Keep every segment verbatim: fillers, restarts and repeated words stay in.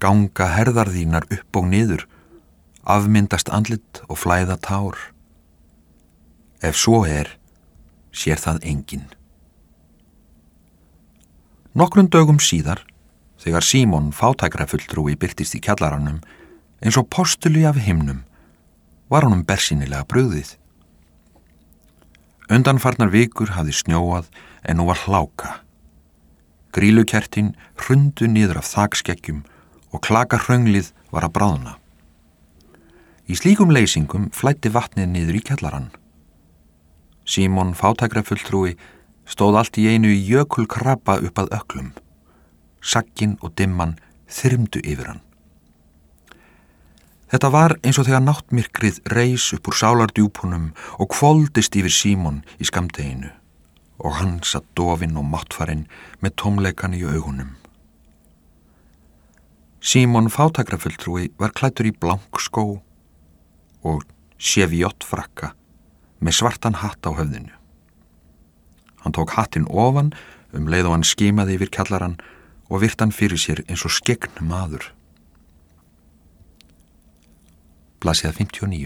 Ganga herðar þínar upp og niður, afmyndast andlit og flæða tár. Ef svo er, sér það enginn. Nokkrum dögum síðar, þegar Símon fátækrafulltrúi birtist í kjallaranum, eins og postuli af himnum, var honum bersýnilega brugðið. Undanfarnar vikur hafði snjóað en nú var hláka. Grýlukertin hrundu niður af þakskeggjum og klakahraunglið var að bráðna. Í slíkum leysingum flæddi vatnið niður í kjallarann. Símon fátækrafulltrúi stóð allt í einu í jökulkrabba upp að öklum. Sagginn og dimman þyrmdu yfir hann. Þetta var eins og þegar náttmyrkrið reis upp úr sálardjúpunum og hvolfdist yfir Símon í skammdeginu og hann satt dofinn og máttfarinn með tómleikan í augunum. Símon fátækrafulltrúi var klæddur í blankskó og sévjóttfrakka með svartan hatt á höfðinu. Hann tók hattinn ofan um leið og hann skimaði yfir kjallarann og virti hann fyrir sér eins og skegn maður. Blaðsíða fimmtíu og níu.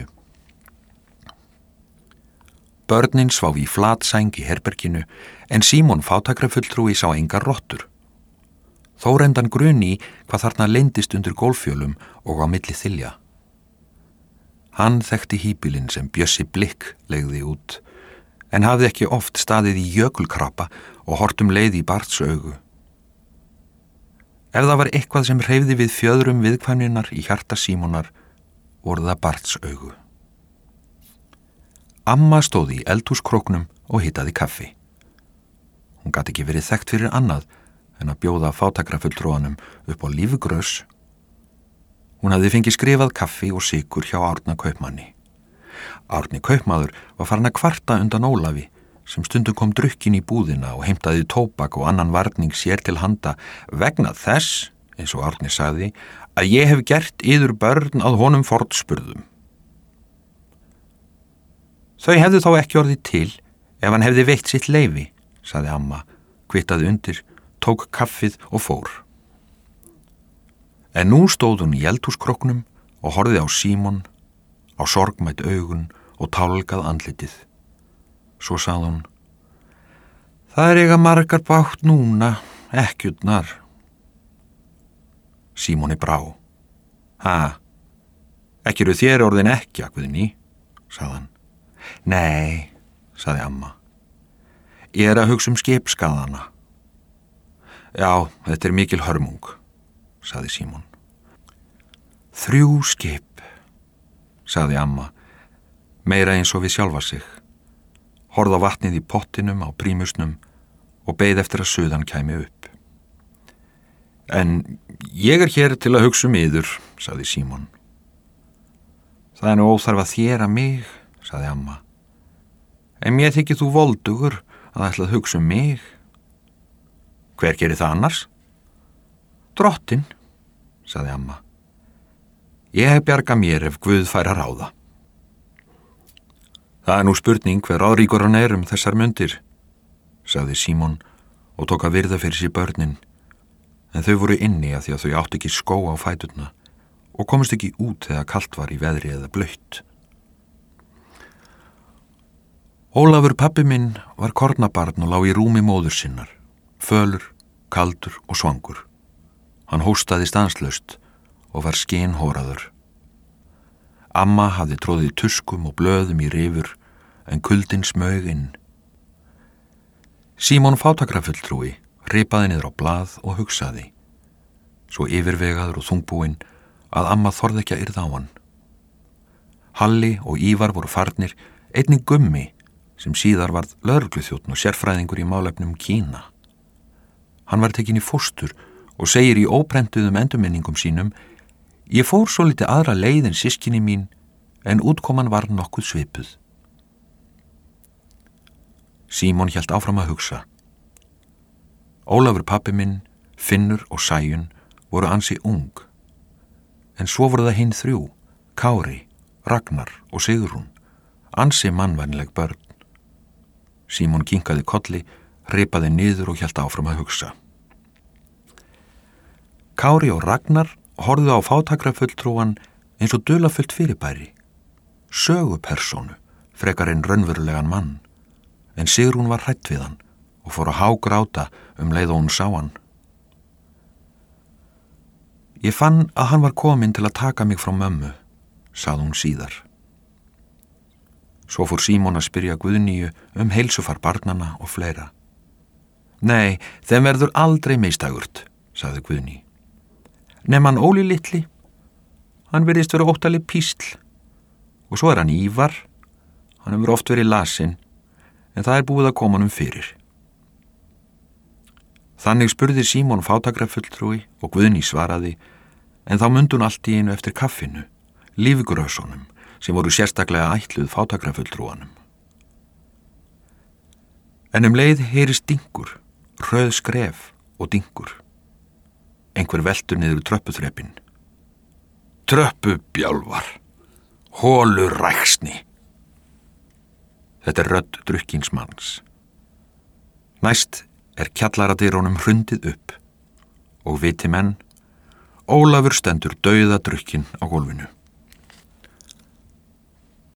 Börnin sváfu í flatsæng í herberginu en Símon fátækrafulltrúi sá engar rottur. Þó reyndan gruni hvað þarna leyndist undir gólffjölum og á milli þilja. Hann þekkti híbýlinn sem Bjössi Blikk legði út, en hafði ekki oft staðið í jökulkrabba og hort um leið í barnsaugu. Ef það var eitthvað sem hreyfði við fjöðrum viðkvæmninar í hjarta Símonar, voru það barnsaugu. Amma stóð í eldhúskróknum og hitaði kaffi. Hún gat ekki verið þekkt fyrir annað en að bjóða fátækrafulltrúanum upp á lífgrös. Hún hafði fengið skrifað kaffi og sykur hjá Árna kaupmanni. Árni kaupmaður var farin að kvarta undan Ólafi, sem stundum kom drukkin í búðina og heimtaði tóbak og annan varning sér til handa vegna þess, eins og Árni sagði, að ég hef gert yður börn að honum fornspurðum. Þau hefðu þá ekki orðið til ef hann hefði veitt sitt leyfi, sagði amma, kvittaði undir, tók kaffið og fór. En nú stóð hún í eldhúskróknum og horfði á Símon, á sorgmætt augun og tálgað andlitið. Svo sagði hún, það er eiga margar bátt núna, ekkjurnar. Símoni brá. Ha, ekki eru þér orðin ekkja, Guðný, sagði hann. Nei, sagði amma. Ég er að hugsa um skipskaðana. Já, þetta er mikil hörmung, sagði Símon. Þrjú skip, sagði amma, meira eins og við sjálfa sig. Horfði á vatnið í pottinum á prímusnum og beið eftir að suðan kæmi upp. En ég er hér til að hugsa um yður, sagði Símon. Það er nú óþarf að þéra mig, sagði amma. En mér þykir þú voldugur að ætla að hugsa um mig. Hver gerir það annars? Drottinn, sagði amma. Ég hef bjargað mér ef Guð fær að ráða. Það er nú spurning hver ráðríkur hann er um þessar mundir, sagði Símon og tók að virða fyrir sér börnin, en þau voru inni að því að þau áttu ekki skó á fæturna og komist ekki út þegar kalt var í veðri eða blautt. Ólafur pabbi minn var kornabarn og lá í rúmi móður sinnar, fölur, kaldur og svangur. Hann hóstaði stanslaust og var skinhóraður. Amma hafði tróðið tuskum og blöðum í rifur, en kuldinn smaug inn. Símon fátækrafulltrúi ripaði niður á blað og hugsaði, svo yfirvegaður og þungbúinn að amma þorði ekki að yrða á hann. Halli og Ívar voru farnir, einnig Gummi, sem síðar varð lögregluþjónn og sérfræðingur í málefnum Kína. Hann var tekinn í fóstur og segir í óprentuðum endurminningum sínum, ég fór svo lítið aðra leið en systkini mín, en útkoman var nokkuð svipuð. Símon hélt áfram að hugsa. Ólafur pabbi minn, Finnur og Sæjun voru ansi ung, en svo voru það hinn þrjú, Kári, Ragnar og Sigrún, ansi mannvænleg börn. Símon kinkaði kolli, ripaði niður og hélt áfram að hugsa. Kári og Ragnar horfðu á fátækrafulltrúan eins og dularfullt fyrirbæri, sögupersónu frekar en raunverulegan mann, en Sigrún var hrædd við hann og fór að hágráta um leið og hún sá hann. Ég fann að hann var kominn til að taka mig frá mömmu, sagði hún síðar. Svo fór Símon að spyrja Guðnýju um heilsufar barnanna og fleira. Nei, þeim verður aldrei mistagurt, sagði Guðný. Nema hann Óli litli, hann virðist vera óttaleg písl. Og svo er hann Ívar, hann hefur oft verið lasinn, en það er búið að koma honum fyrir. Þannig spurði Símon fátækrafulltrúi og Guðný svaraði, en þá mundi hún allt í einu eftir kaffinu, lífgrösunum, sem voru sérstaklega ætluð fátækrafulltrúanum. En um leið heyrist dingur, hröð skref og dingur. Einhver veltur niður tröppuþrepin. Tröppubjálfar, hólur ræksni. Þetta er rödd drukkingsmanns. Næst er kjallaradyrunum hrundið upp og viti menn, Ólafur stendur dauða drukkin á gólfinu.